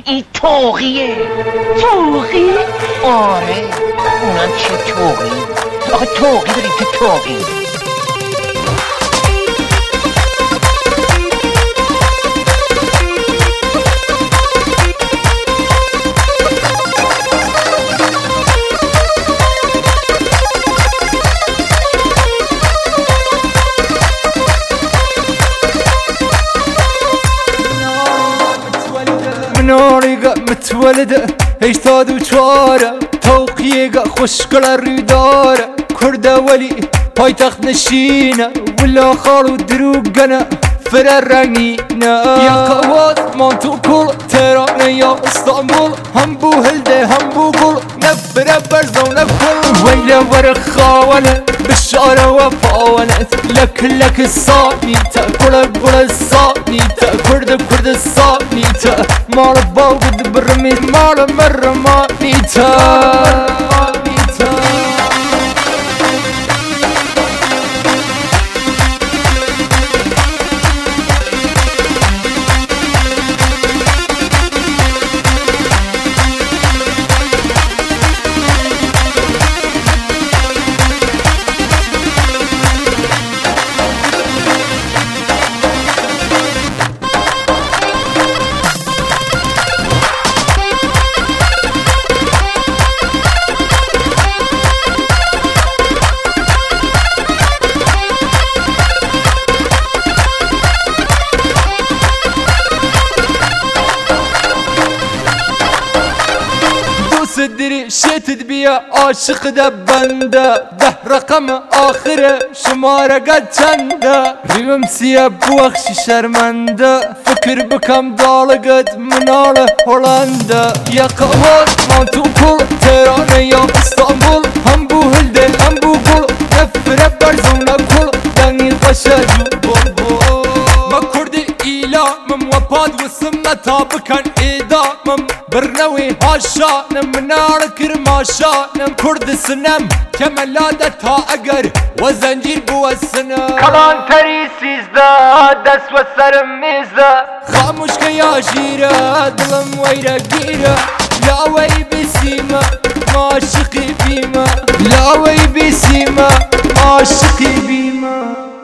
این توقیه. توقی؟ آره اونم چه توقی؟ آخه توقی داریم که توقی. مناريقة متولدة هيش تادو چوارة توقيقة خوشكلا ريدارة كردة ولي هاي تخت نشينة ولا خالو دروقنا فرر رنگينا يا قواز مانتو كل تهران يا اسطنبول هم بو هلده هم بو قل نفر برزو نفر ويلا ورق خاونة بالشارة وفاونة لك الصانيتا كل الصانيتا كرد الصانيتا مال باود برميت مال مرمانيتا صدري شتت بيا عاشق ده بنده ده رقم آخره شماره قد چنده ريم سيا بوخش شرمنده فكر بكم دالقد منال هولنده يا قوات مانتو كل تهران يا اسطنبول هم بو هلده هم بو قل نفره برزونه كل دنگي قشاجو بول ما كردي إيلامم وباد وسمتا بكن إيدامم برنوي هاشانم منار كرماشانم كرد سنم كملادة تا اگر وزنجير بو السنم كمان تري سيزده دست و سرم ميزده خاموش كيا جيرة دلم ويرا جيرة لا وي بسيمة عاشقي بيما لا وي بسيمة عاشقي بيما